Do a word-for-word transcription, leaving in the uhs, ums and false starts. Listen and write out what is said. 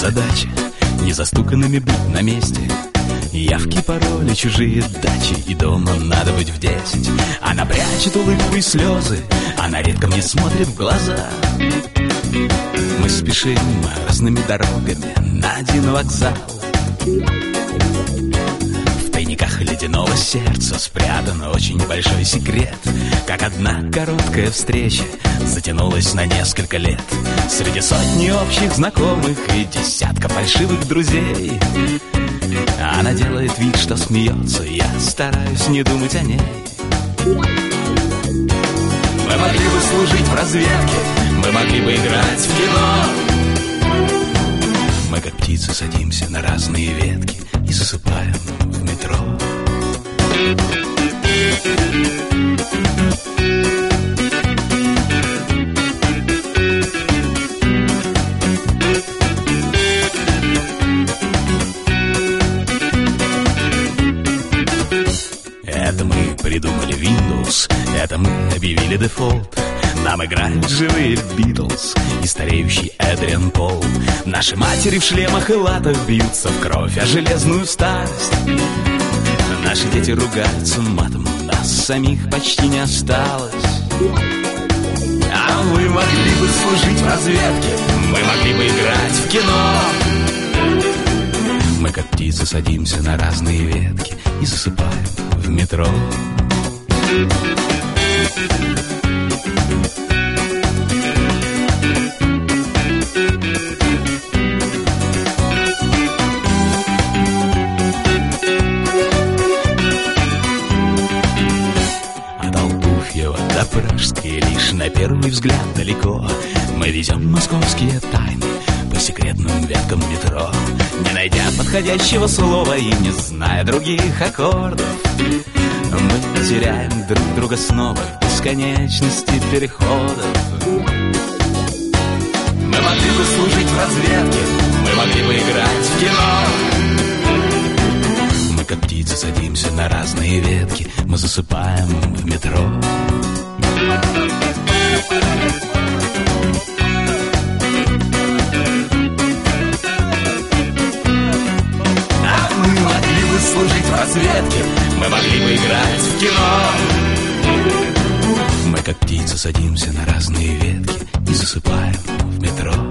задача незастуканными быть на месте. Явки, пароли, чужие дачи, и дома надо быть в десять. Она прячет улыбку и слезы, она редко мне смотрит в глаза. Мы спешим разными дорогами на один вокзал. В тайниках ледяного сердца спрятан очень большой секрет. Как одна короткая встреча затянулась на несколько лет. Среди сотни общих знакомых и десятка фальшивых друзей она делает вид, что смеется, я стараюсь не думать о ней. Мы могли бы служить в разведке, мы могли бы играть в кино. Мы как птицы садимся на разные ветки и засыпаем в метро. Это мы придумали Windows, это мы объявили дефолт. Нам играют живые Битлз и стареющий Эдриан Пол. Наши матери в шлемах и латах бьются в кровь о железную старость. Наши дети ругаются матом, нас самих почти не осталось. А мы могли бы служить в разведке, мы могли бы играть в кино. Мы как птицы садимся на разные ветки и засыпаем в метро. До Пражской лишь на первый взгляд далеко. Мы везем московские тайны по секретным веткам метро. Не найдя подходящего слова и не зная других аккордов, мы теряем друг друга снова в бесконечности переходов. Мы могли бы служить в разведке, мы могли бы играть в кино. Мы как птицы садимся на разные ветки, мы засыпаем в метро. А мы могли бы служить в разведке, мы могли бы играть в кино. Мы как птицы садимся на разные ветки и засыпаем в метро.